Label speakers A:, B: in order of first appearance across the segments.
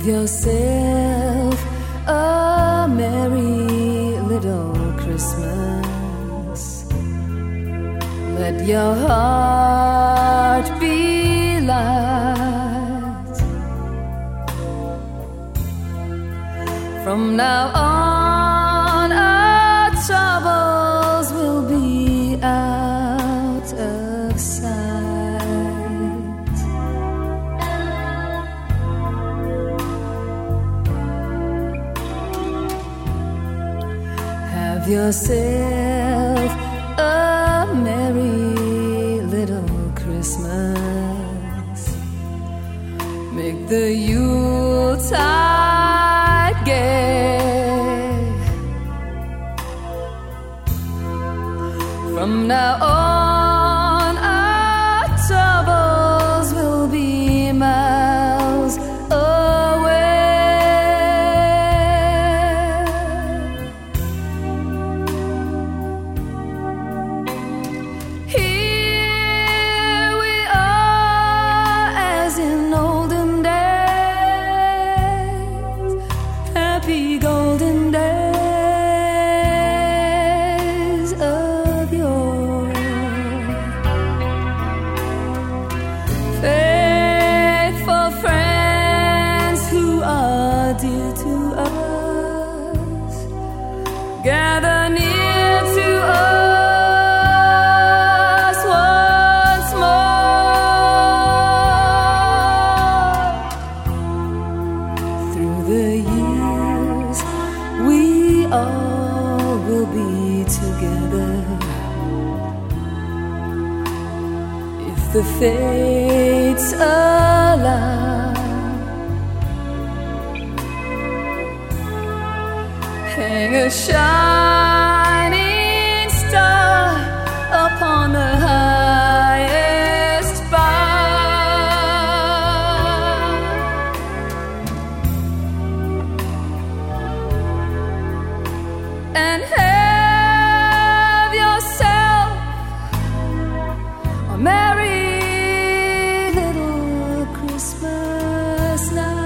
A: yourself a merry little Christmas. Let your heart be light. From now on, our troubles will be out of sight. Have yourself a merry little Christmas. Make the Yuletide gay. From now on, our troubles will be miles away. Here we are as in olden days, happy golden days of yore. Faithful friends who are dear to us, gather near to us once more. Through the years, we all will be together, if the fates allow. Hang a shining star upon the highest bough, and have yourself a merry little Christmas now.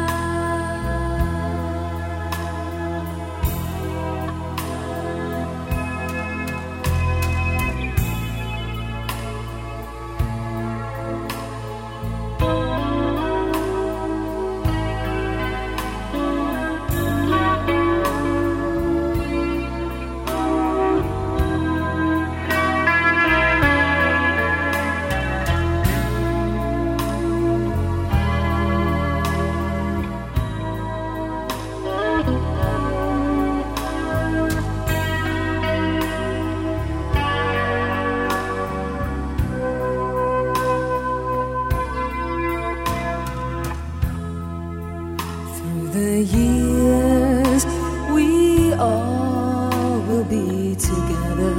A: Through the years, we all will be together,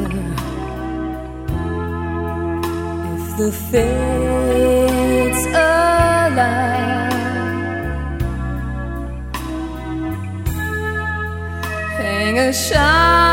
A: if the fates allow. Hang a shine